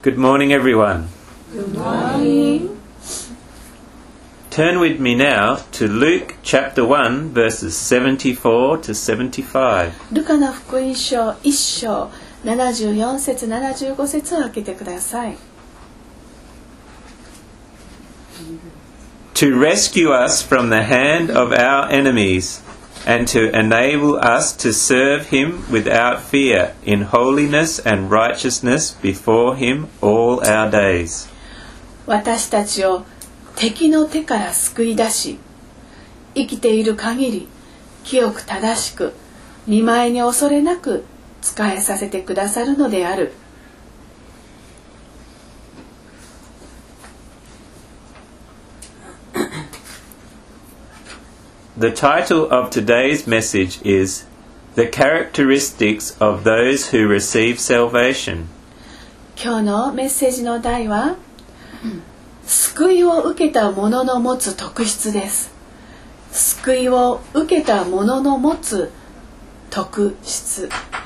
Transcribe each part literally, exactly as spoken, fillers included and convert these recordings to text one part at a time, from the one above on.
Good morning, everyone. Good morning. Turn with me now to Luke chapter one, verses seventy-four to seventy-five. ルカの福音書いっ章ななじゅうよん節ななじゅうご節を開けてください。 To rescue us from the hand of our enemies and to enable us to serve him without fear in holiness and righteousness before him all our days. 私たちを敵の手から救い出し、生きている限り清く正しく御前に恐れなく仕えさせてくださるのである。 The title of today's message is The Characteristics of Those Who Receive Salvation. 今日のメッセージの題は、救いを受けた者の持つ特質です。救いを受けた者の持つ特質。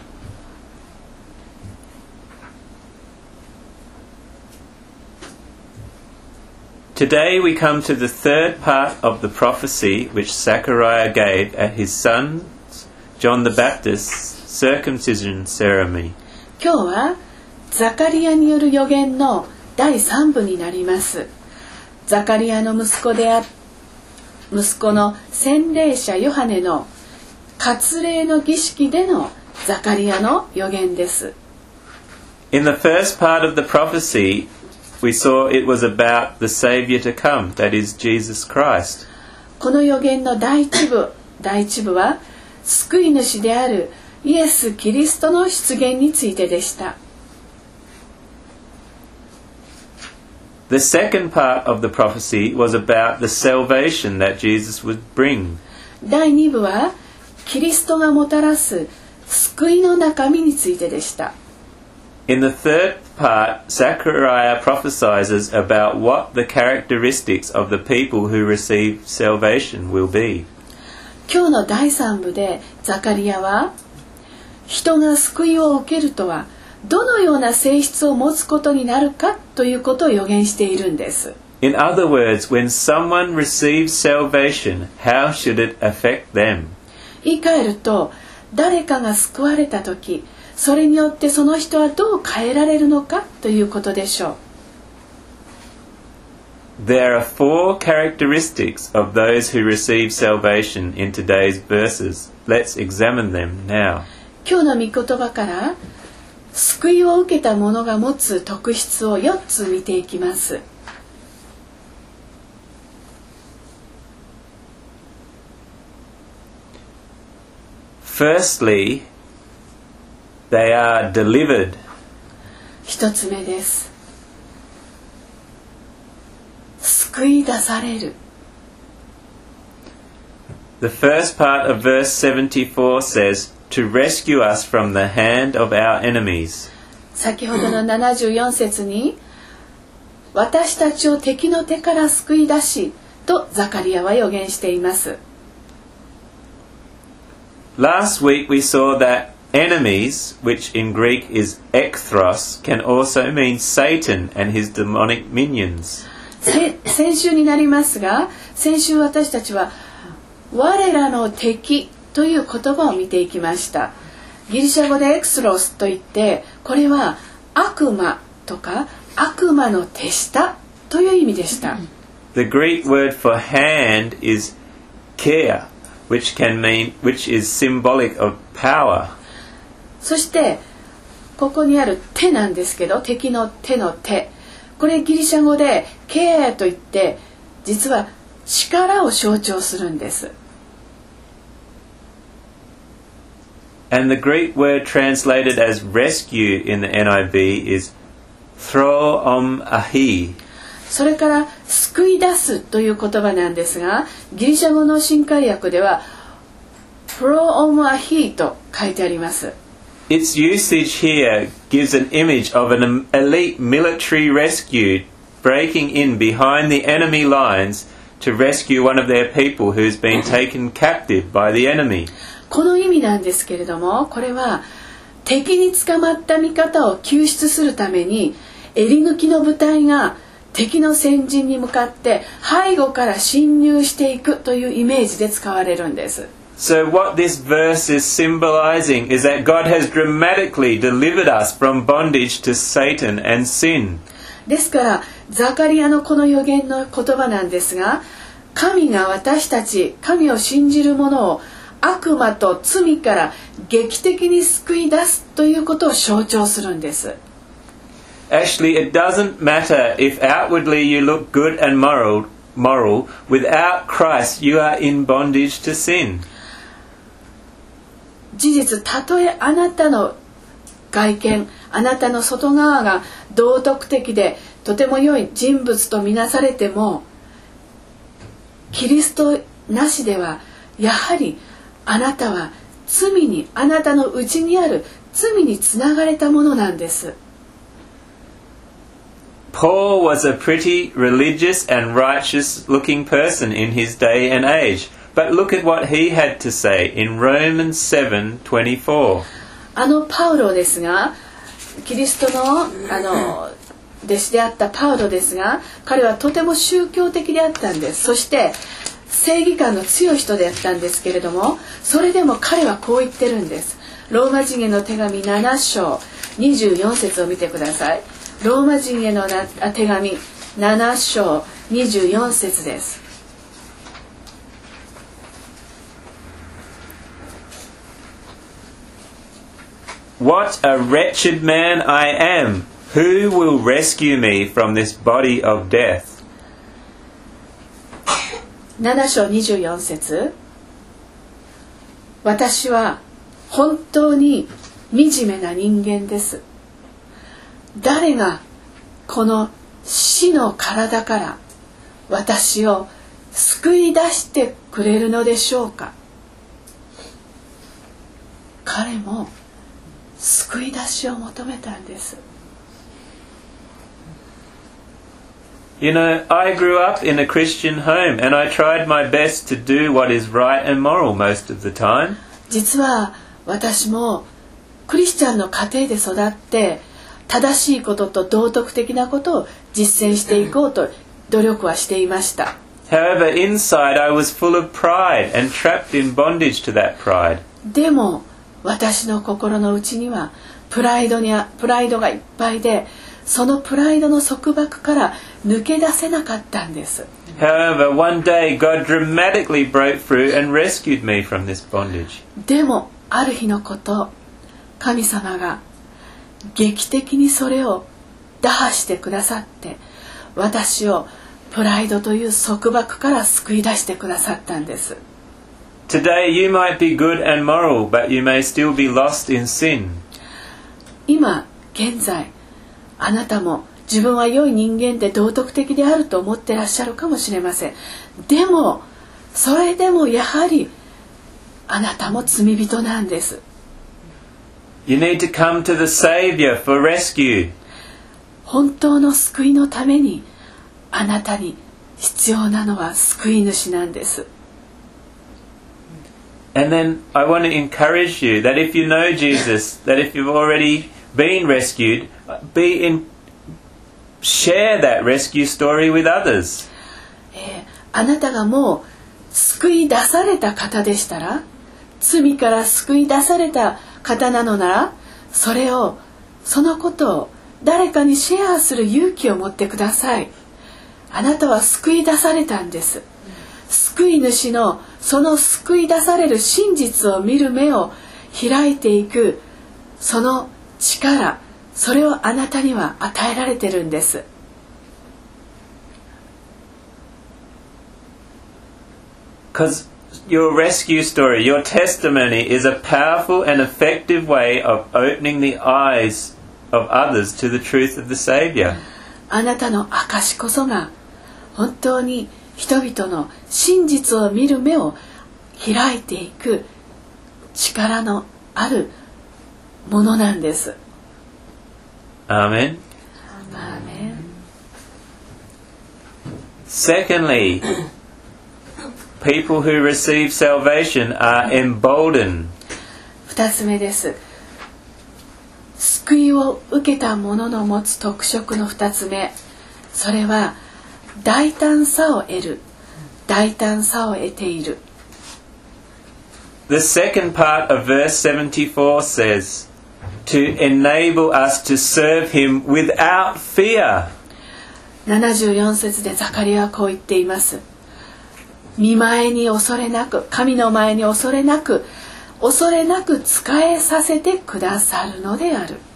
Today we come to the third part of the prophecy which Zechariah gave at his son John the Baptist's circumcision ceremony. 今日はザカリアによる預言の第三部になります。ザカリアの息子であ息子の洗礼者ヨハネの割礼の儀式でのザカリアの預言です。 In the first part of the prophecy, we saw it was about the Saviour to come, that is Jesus Christ. この預言の第一部、第一部は救い主であるイエス・キリストの出現についてでした。 The second part of the prophecy was about the salvation that Jesus would bring. 第二部はキリストがもたらす救いの中身についてでした。 In the third part, Zechariah prophesies about what the characteristics of the people who receive salvation will be. 今日の第三部でザカリアは人が救いを受けるとはどのような性質を持つことになるかということを予言しているんです。 In other words, when someone receives salvation, how should it affect them? 言い換えると、誰かが救われたとき、それによってその人はどう変えられるのかということでしょう。There are four characteristics of those who receive salvation in today's verses. Let's examine them now. 今日の御言葉から救いを受けた者が持つ特質をよっつ見ていきます。 Firstly, they are delivered. 一つ目です。救い出される。 The first part of verse seventy-four says, to rescue us from the hand of our enemies. 先ほどのななじゅうよん節に、私たちを敵の手から救い出し、とザカリアは予言しています。 Last week we saw that enemies, which in Greek is ekthros, can also mean Satan and his demonic minions. 先週になりますが、先週私たちは我らの敵という言葉を見ていきました。ギリシャ語でエクスロスといって、これは悪魔とか悪魔の手下という意味でした。 The Greek word for hand is kia, which can mean, which is symbolic of power. そしてここにある手なんですけど、敵の手の手、これギリシャ語でケアといって、実は力を象徴するんです。 And the Greek word translated as rescue in the N I V is thro'om-ahi. それから救い出すという言葉なんですが、ギリシャ語の新海訳では thro'om-ahi と書いてあります。 Its usage here gives an image of an elite military rescue breaking in behind the enemy lines to rescue one of their people who's been taken captive by the enemy. この意味なんですけれども、これは敵に捕まった味方を救出するために襟抜きの部隊が敵の先陣に向かって背後から侵入していくというイメージで使われるんです。 So what this verse is symbolizing is that God has dramatically delivered us from bondage to Satan and sin. ですからザカリアのこの預言の言葉なんですが、神が私たち神を信じる者を悪魔と罪から劇的に救い出すということを象徴するんです。 Actually, it doesn't matter if outwardly you look good and moral, moral. Without Christ, you are in bondage to sin. 事実、たとえあなたの外見、あなたの外側が道徳的でとても良い人物とみなされても、キリストなしではやはりあなたは罪に、あなたの内にある罪につながれたものなんです。 Paul was a pretty religious and righteous looking person in his day and age. But look at what he had to say in Romans seven twenty-four. あのパウロですが、キリストのあの弟子であったパウロですが、彼はとても宗教的であったんです。そして正義感の強い人であったんですけれども、それでも彼はこう言ってるんです。ローマ人への手紙なな章にじゅうよん節を見てください。ローマ人への手紙なな章にじゅうよん節です。 What a wretched man I am! Who will rescue me from this body of death? なな章にじゅうよん節。私は本当に惨めな人間です。誰がこの死の体から私を救い出してくれるのでしょうか。彼も救い出しを求めたんです。 You know, I grew up in a Christian home and I tried my best to do what is right and moral most of the time. 実は私もクリスチャンの家庭で育って正しいことと道徳的なことを実践していこうと努力はしていました。 However, inside I was full of pride and trapped in bondage to that pride. でも私の心の内にはプライドにプライドがいっぱいで、そのプライドの束縛から抜け出せなかったんです。 However, one day God dramatically broke through and rescued me from this bondage. でもある日のこと、神様が劇的にそれを打破してくださって、私をプライドという束縛から救い出してくださったんです。 Today you might be good and moral, but you may still be lost in sin. 今現在あなたも自分は良い人間で道徳的であると思ってらっしゃるかもしれません。でもそれでもやはりあなたも罪人なんです。 You need to come to the Savior for rescue. 本当の救いのためにあなたに必要なのは救い主なんです。 And then I want to encourage you that if you know Jesus, that if you've already been rescued, be in, share that rescue story with others. えー、あなたがもう救い出された方でしたら、罪から救い出された方なのなら、それをそのことを誰かにシェアする勇気を持ってください。あなたは救い出されたんです。救い主のその救い出される真実を見る目を開いていく、その力、それをあなたには与えられてるんです。 Because your rescue story, your testimony is a powerful and effective way of opening the eyes of others to the truth of the Savior. あなたの証こそが本当に人々の真実を見る目を開いていく力のあるものなんです。 アーメン。 アーメン。 Secondly, people who receive salvation are emboldened. 二つ目です。救救いを受けた者の持つ特色の二つ目、それは大胆さを得る、大胆さを得ている。 The second part of verse seventy-four says, to enable us to serve him without fear. ななじゅうよん節でザカリアはこう言っています。見前に恐れなく、神の前に恐れなく、恐れなく仕えさせてくださるのである。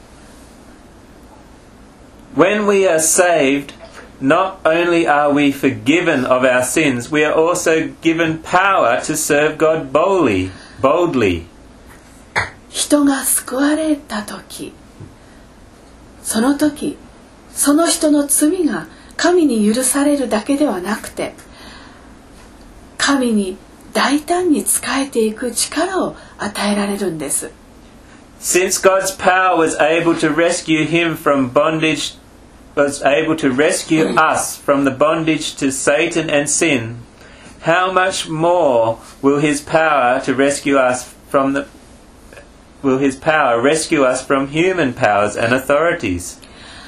When we are saved, not only are we forgiven of our sins, we are also given power to serve God boldly. boldly. 人が救われた時、その時、その人の罪が神に許されるだけではなくて、神に大胆に仕えていく力を与えられるんです。 Since God's power was able to rescue him from bondage, was able to rescue us from the bondage to Satan and sin, how much more will his power to rescue us from the will his power rescue us from human powers and authorities?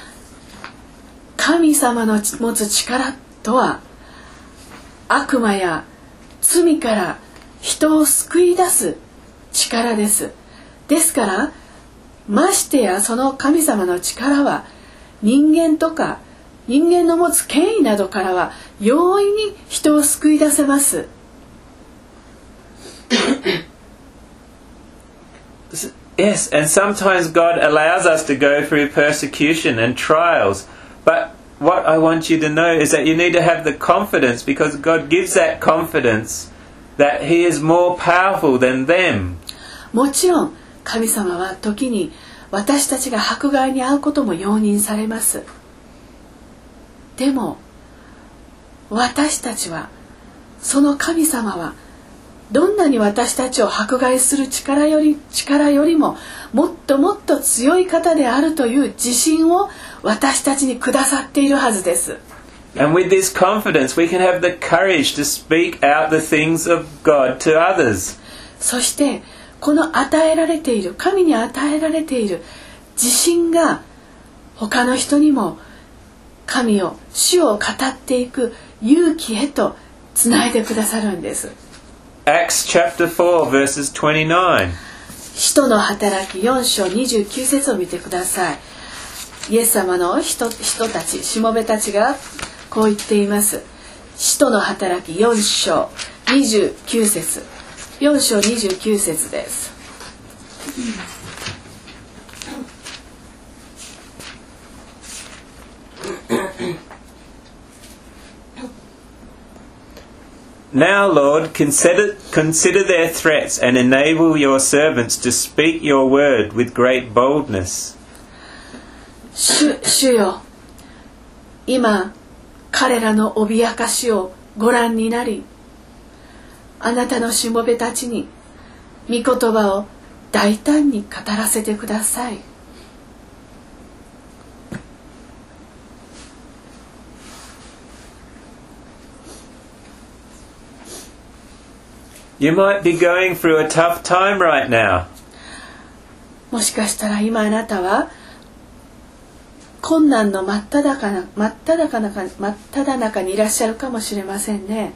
神様の持つ力とは、悪魔や罪から人を救い出す力です。ですから、ましてやその神様の力は人間とか人間の持つ権威などからは容易に人を救い出せます。 Yes, and sometimes God allows us to go through persecution and trials. But what I want you to know is that you need to have the confidence, because God gives that confidence that He is more powerful than them. もちろん神様は時に私たちが迫害に遭うことも容認されます。でも私たちは、その神様はどんなに私たちを迫害する力より、力よりももっともっと強い方であるという自信を私たちにくださっているはずです。 And with this confidence we can have the courage to speak out the things of God to others. そしてこの与えられている、神に与えられている自信が他の人にも神を、主を語っていく勇気へとつないでくださるんです。 Acts chapter four verses twenty-nine. 使徒の働きよん章にじゅうきゅう節を見てください。イエス様の 人, 人たち、しもべたちがこう言っています。使徒の働きよん章にじゅうきゅう節、よん章にじゅうきゅう節です。 Now, Lord, consider, consider their threats and enable your servants to speak your word with great boldness. 主, 主よ、今彼らの脅かしをご覧になり、あなたのしもべたちに御言葉を大胆に語らせてください。 You might be going through a tough time right now. もしかしたら今あなたは困難の真っ只中な、真っ只中な、真っ只中にいらっしゃるかもしれませんね。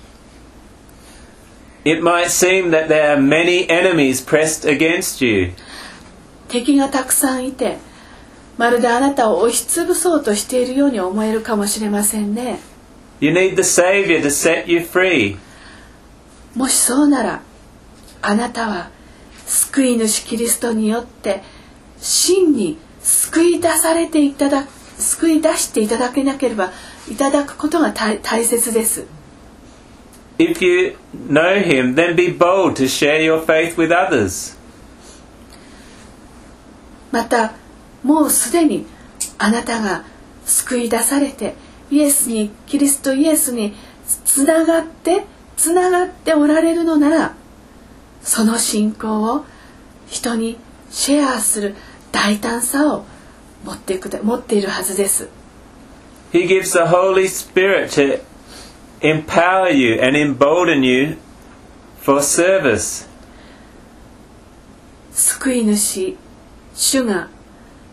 It might seem that there are many enemies pressed against you. 敵がたくさんいて、まるであなたを押しつぶそうとしているように思えるかもしれませんね。 You need the Savior to set you free. もしそうなら、あなたは救い主キリストによって真に救い出されていただ、救い出していただけなければいただくことが大切です。 If you know Him, then be bold to share your faith with others. また、もうすでにあなたが救い出されて、イエスに、キリストイエスにつながって、つながっておられるのなら、その信仰を人にシェアする大胆さを持ってくだ、持っているはずです。 He gives the Holy Spirit to empower you and embolden you for service. 救い主、主が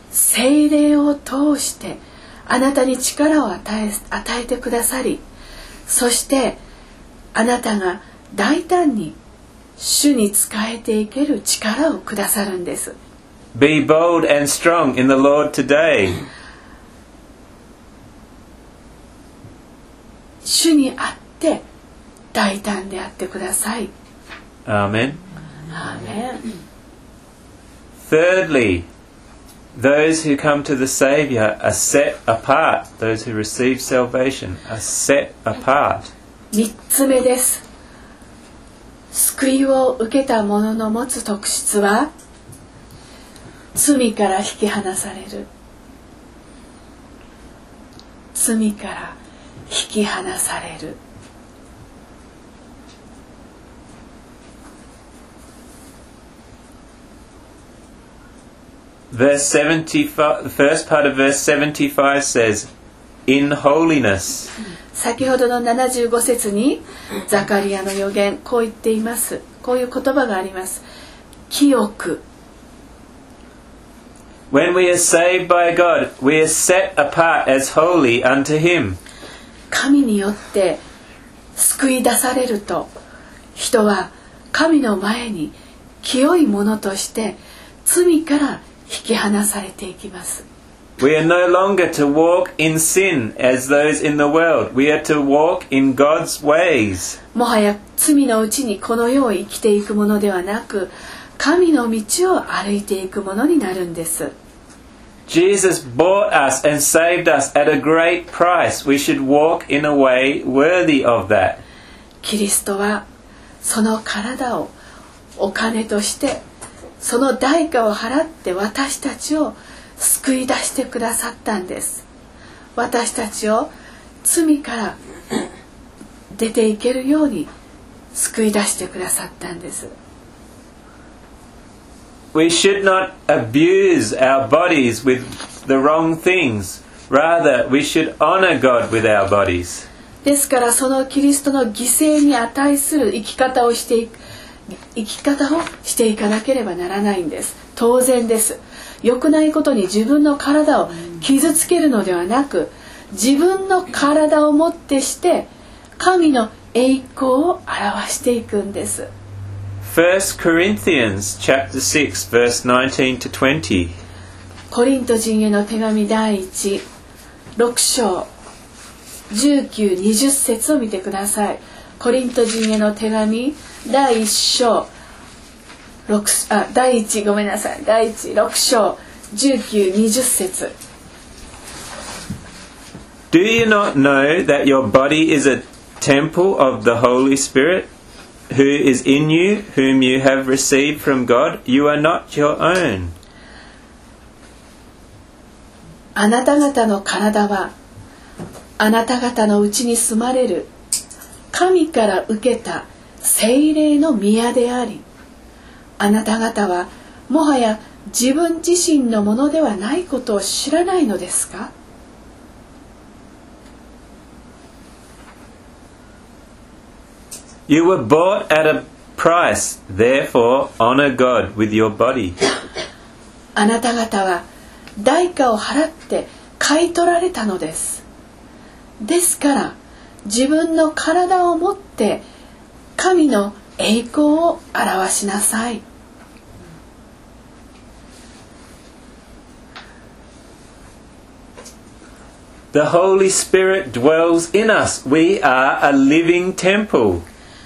聖霊を通してあなたに力を与え、与えてくださり、そしてあなたが大胆に主に仕えていける力をくださるんです。 Be bold and strong in the Lord today. 主にあって大胆であってください。 Amen. アーメン。 Thirdly, those who come to the Saviour are set apart. Those who receive salvation are set apart. 三つ目です。救いを受けた者の持つ特質は、罪から引き離される。罪から引き離される。 Verse seventy-five, the first part of verse seventy-five says, in holiness. 先ほどのななじゅうご節にザカリアの預言、こう言っています。こういう言葉があります。清く。 When we are saved by God, we are set apart as holy unto Him. 神によって救い出されると、人は神の前に清いものとして罪から引き離されていきます。 We are no longer to walk in sin as those in the world. We are to walk in God's ways. もはや罪のうちにこの世を生きていくものではなく、神の道を歩いていくものになるんです。 Jesus bought us and saved us at a great price. We should walk in a way worthy of that. キリストはその体をお金としてその代価を払って私たちを救い出してくださったんです。私たちを罪から出ていけるように救い出してくださったんです。 We should not abuse our bodies with the wrong things. Rather, we should honor God with our bodies. ですからそのキリストの犠牲に値する生き方をしていく生き方をしていかなければならないんです。当然です。良くないことに自分の体を傷つけるのではなく、自分の体をもってして神の栄光を表していくんです。 First Corinthians chapter six verse nineteen to twenty. コリント人への手紙第一六章じゅうきゅう、にじゅう節を見てください。コリント人への手紙第一章六あ第一ごめんなさい第一六章じゅうきゅう、にじゅう節。 Do you not know that your body is a temple of the Holy Spirit, who is in you, whom you have received from God? You are not your own. あなた方の体はあなた方のうちに住まれる神から受けた聖霊の宮であり、あなた方はもはや自分自身のものではないことを知らないのですか？ You were bought at a price, therefore honor God with your body. あなた方は代価を払って買い取られたのです。ですから自分の体をもって神の栄光を表しなさい。 The Holy Spirit dwells in us. We are a living temple.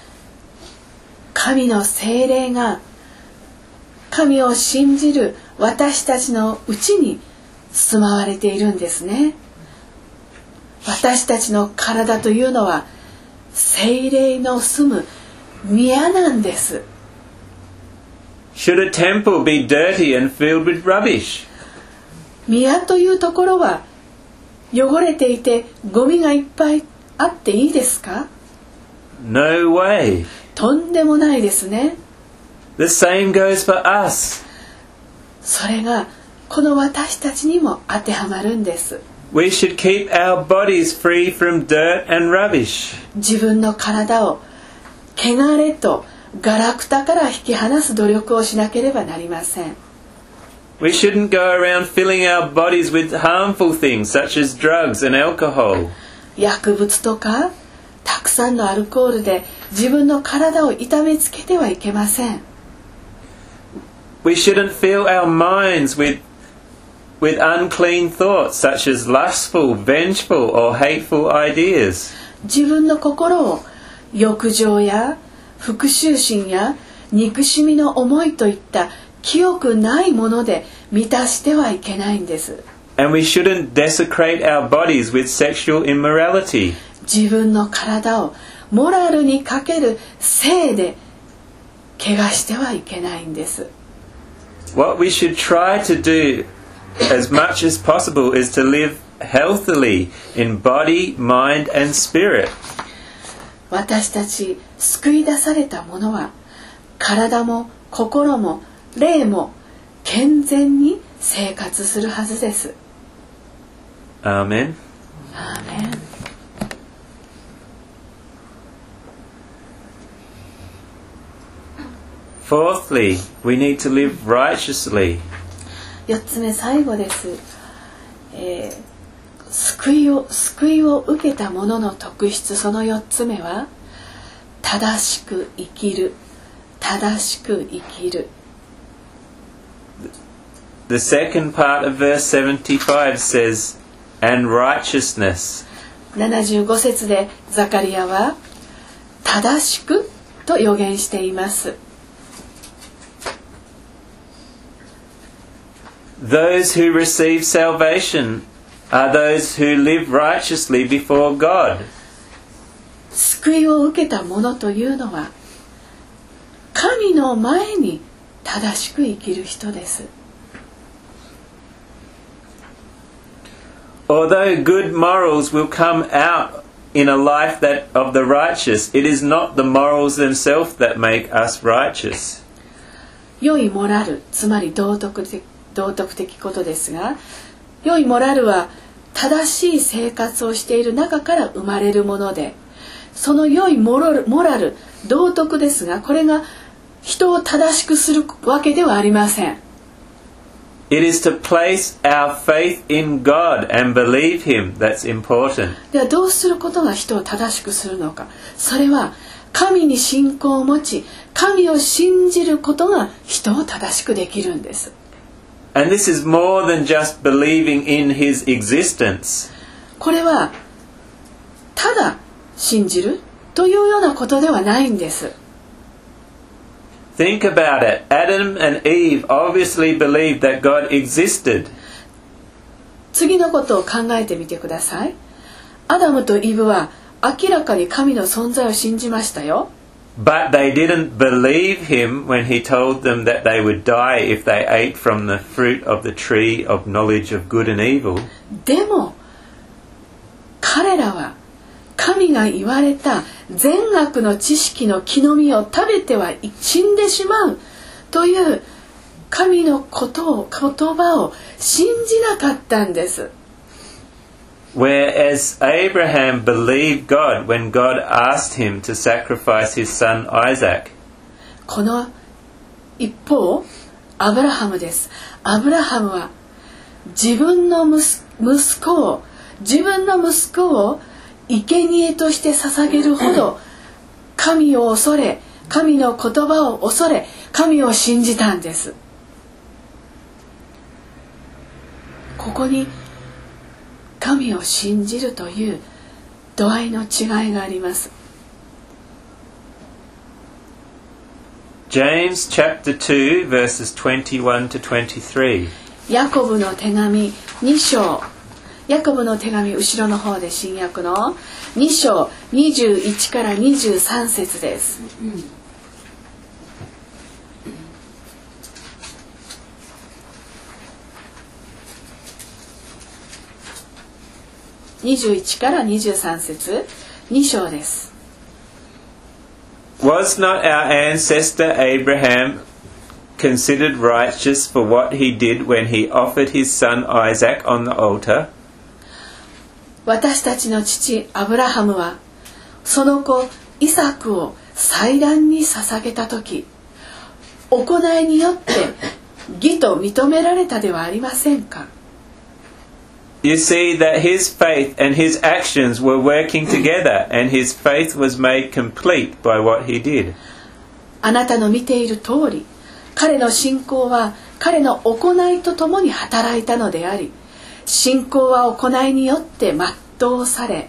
神の聖霊が神を信じる私たちのうちに住まわれているんですね。私たちの体というのは聖霊の住む宮なんです。 Should a temple be dirty and filled with rubbish? 宮というところは汚れていてゴミがいっぱいあっていいですか？ No way. とんでもないですね。 The same goes for us. それがこの私たちにも当てはまるんです。 We should keep our bodies free from dirt and rubbish. 自分の体を汚れとガラクタから引き離す努力をしなければなりません。 We shouldn't go around filling our bodies with harmful things such as drugs and alcohol. 薬物とかたくさんのアルコールで自分の体を痛めつけてはいけません。 We shouldn't fill our minds with, with unclean thoughts such as lustful, vengeful or hateful ideas. 自分の心を欲情や復讐心や憎しみの思いといった清くないもので満たしてはいけないんです。 And we shouldn't desecrate our bodies with sexual immorality. 自分の体をモラルにかける性で怪我してはいけないんです。 What we should try to do as much as possible is to live healthily in body, mind and spirit. 私たち救い出された者は体も心も霊も健全に生活するはずです。 アーメン。 アーメン。 Fourthly, we need to live righteously. 四つ目、最後です。えー、救いを救いを受けた者の特質、その四つ目は正しく生きる、正しく生きる。 The second part of verse seventy-five says, and righteousness. ななじゅうご節でザカリアは正しくと予言しています。 Those who receive salvation are those who live righteously before God. 救いを受けた者というのは神の前に正しく生きる人です。 Although good morals will come out in a life that of the righteous, it is not the morals themselves that make us righteous. 良いモラル、つまり道徳的、道徳的ことですが、良いモラルは正しい生活をしている中から生まれるもので、その良いモラル、モラル、道徳ですが、これが人を正しくするわけではありません。 It is to place our faith in God and believe Him that's important. ではどうすることが人を正しくするのか。それは神に信仰を持ち、神を信じることが人を正しくできるんです。 And this is more than just believing in His existence. これはただ信じるというようなことではないんです。 Think about it. Adam and Eve obviously believed that God existed. 次のことを考えてみてください。アダムとイブは明らかに神の存在を信じましたよ。 But they didn't believe him when he told them that they would die if they ate from the fruit of the tree of knowledge of good and evil. でも彼らは神が言われた善悪の知識の木の実を食べては死んでしまうという神のことを言葉を信じなかったんです。 Whereas Abraham believed God when God asked him to sacrifice his son Isaac. この一方、アブラハムです。アブラハムは自分の息子を自分の息子を生贄として捧げるほど神を恐れ、神の言葉を恐れ、神を信じたんです。ここに神を信じるという度合いの違いがあります。 James chapter two verses twenty-one to twenty-three. ヤコブの手紙に章、ヤコブの手紙後ろの方で新約のに章にじゅういちからにじゅうさん節です。にじゅういちからにじゅうさん節、に章です。 Was not our ancestor Abraham considered righteous for what he did when he offered his son Isaac on the altar? 私たちの父アブラハムはその子イサクを祭壇に捧げたとき、行いによって義と認められたではありませんか。 You see that his faith and his actions were working together, and his faith was made complete by what he did. あなたの見ている通り、彼の信仰は彼の行いとともに働いたのであり、信仰は行いによって全うされ、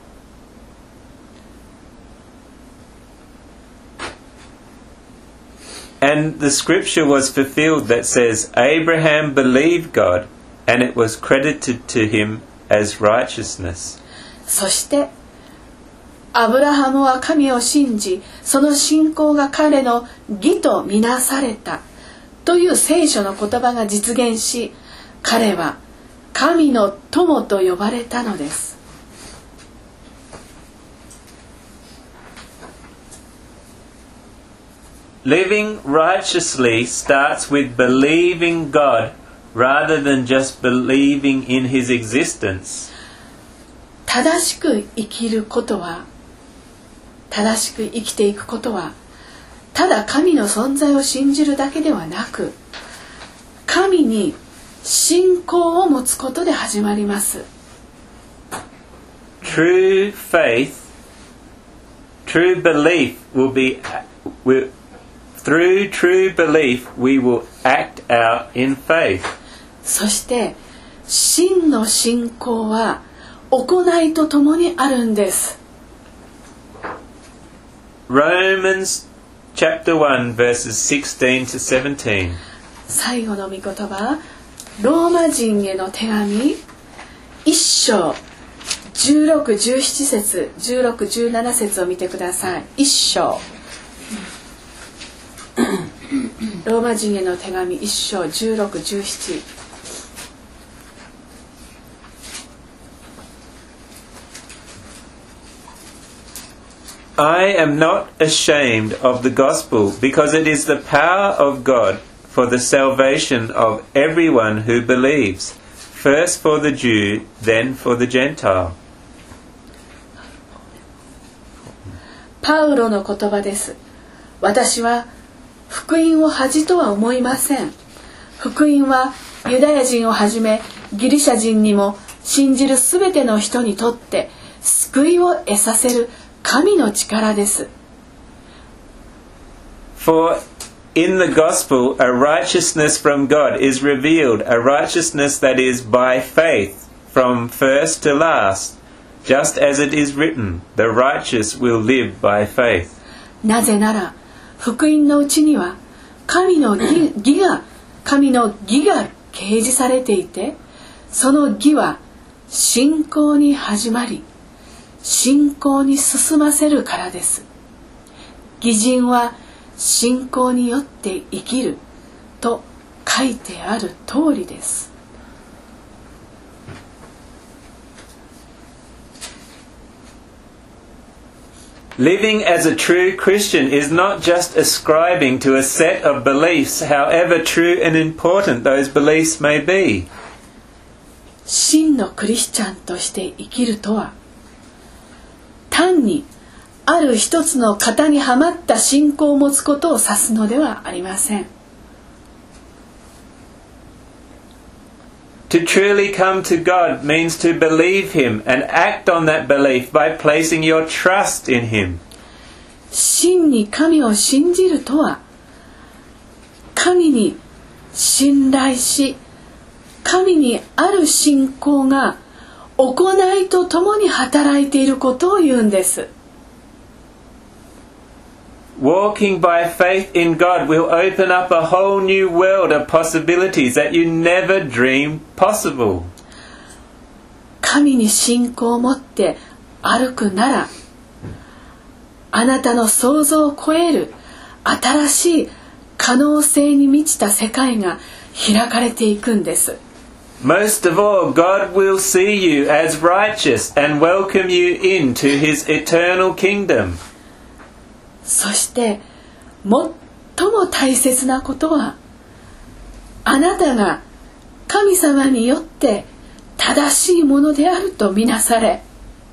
And the scripture was fulfilled that says, Abraham believed God, and it was credited to him as righteousness. そしてアブラハムは神を信じ、その信仰が彼の義とみなされたという聖書の言葉が実現し、彼は神の友と呼ばれたのです。 Living righteously starts with believing God rather than just believing in his existence. 正しく生きることは、正しく生きていくことは、ただ神の存在を信じるだけではなく、神に信仰を持つことで始まります。 True faith, true belief will be, will, through true belief we will act out in faith. そして真の信仰は行いとともにあるんです。 Romans chapter one verses sixteen to seventeen. 最後の御言葉、ローマ人への手紙一章じゅうろく、じゅうなな節、じゅうろく、じゅうなな節を見てください。一章ローマ人への手紙一章じゅうろく、じゅうなな。 I am not ashamed of the gospel, because it is the power of God for the salvation of everyone who believes, first for the Jew, then for the Gentile. パウロの言葉です。私は福音を恥とは思いません。福音はユダヤ人をはじめギリシャ人にも信じるすべての人にとって救いを得させる神の力です。 For in the gospel a righteousness from God is revealed, a righteousness that is by faith from first to last, just as it is written, the righteous will live by faith. なぜなら福音のうちには神の義、義が神の義が掲示されていて、その義は信仰に始まり信仰に進ませるからです。義人は信仰によって生きると書いてある通りです。 Living as a true Christian is not just ascribing to a set of beliefs, however true and important those beliefs may be. 真のクリスチャンとして生きるとは、単にある一つの型にはまった信仰を持つことを指すのではありません。 To truly come to God means to believe Him and act on that belief by placing your trust in Him. 真に神を信じるとは、神に信頼し、神にある信仰が行いとともに働いていることを言うんです。 Walking by faith in God will open up a whole new world of possibilities that you never dreamed possible. 神に信仰を持って歩くなら、あなたの想像を超える新しい可能性に満ちた世界が開かれていくんです。 Most of all, God will see you as righteous and welcome you into His eternal kingdom. そして最も大切なことは、あなたが神様によって正しいものであるとみなされ、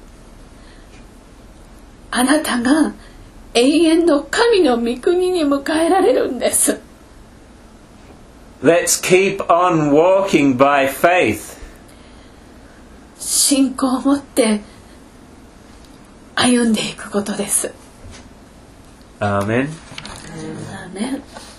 あなたが永遠の神の御国に迎えられるんです。 Let's keep on walking by faith. 信仰を持って歩んでいくことです。 Amen. アーメン。